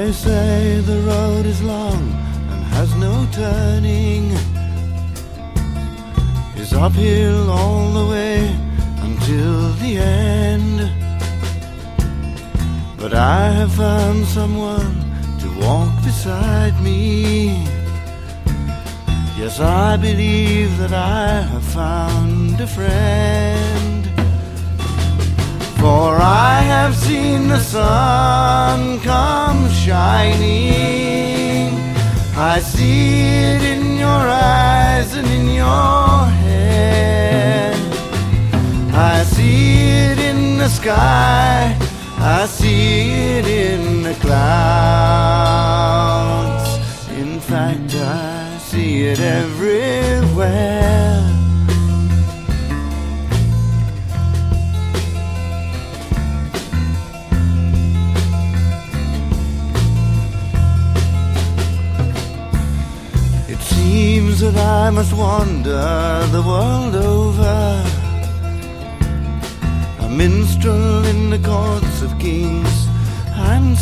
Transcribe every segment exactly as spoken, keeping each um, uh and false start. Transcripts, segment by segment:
They say the road is long and has no turning, is uphill all the way until the end. But I have found someone to walk beside me. Yes, I believe that I have found a friend. For I have seen the sun come shining. I see it in your eyes and in your hair. I see it in the sky, I see it in the clouds. In fact, I see it everywhere. It seems that I must wander the world over, a minstrel in the courts of kings, and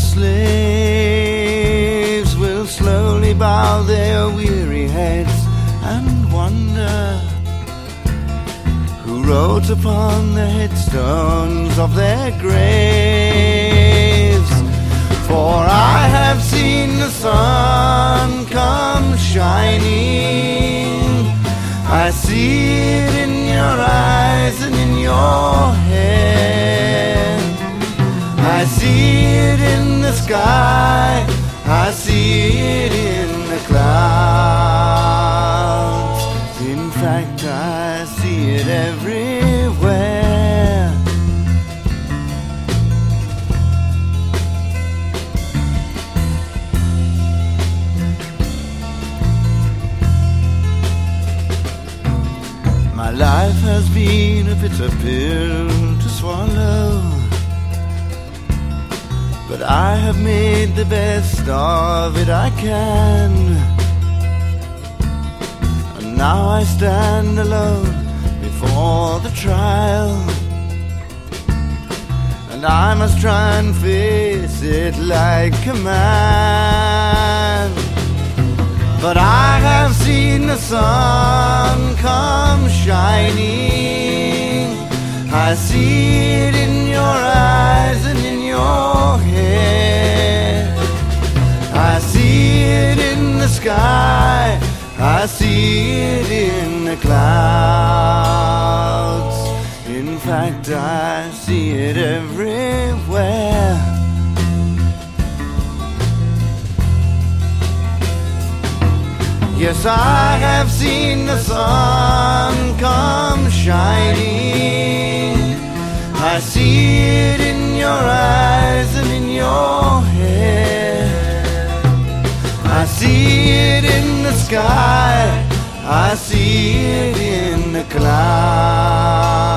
slaves will slowly bow their weary heads and wonder who wrote upon the headstones of their graves. For I have seen the sun come shining. I see it in your eyes and in your hair. I see it in the sky, I see it in the clouds. In fact, I see it everywhere. My life has been a bitter pill to swallow, but I have made the best of it I can. And now I stand alone before the trial, and I must try and face it like a man. But I have seen the sun come shining. I see it in your eyes and in your hair. I see it in the sky, I see it in the clouds. In fact, I see it everywhere. Yes, I have seen the sun come shining. I see it in your eyes and in your hair. I see it in the sky, I see it in the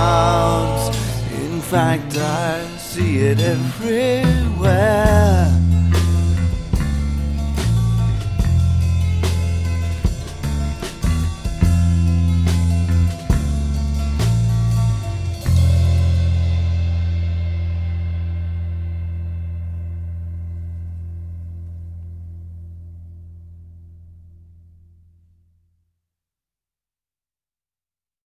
clouds. In fact, I see it everywhere.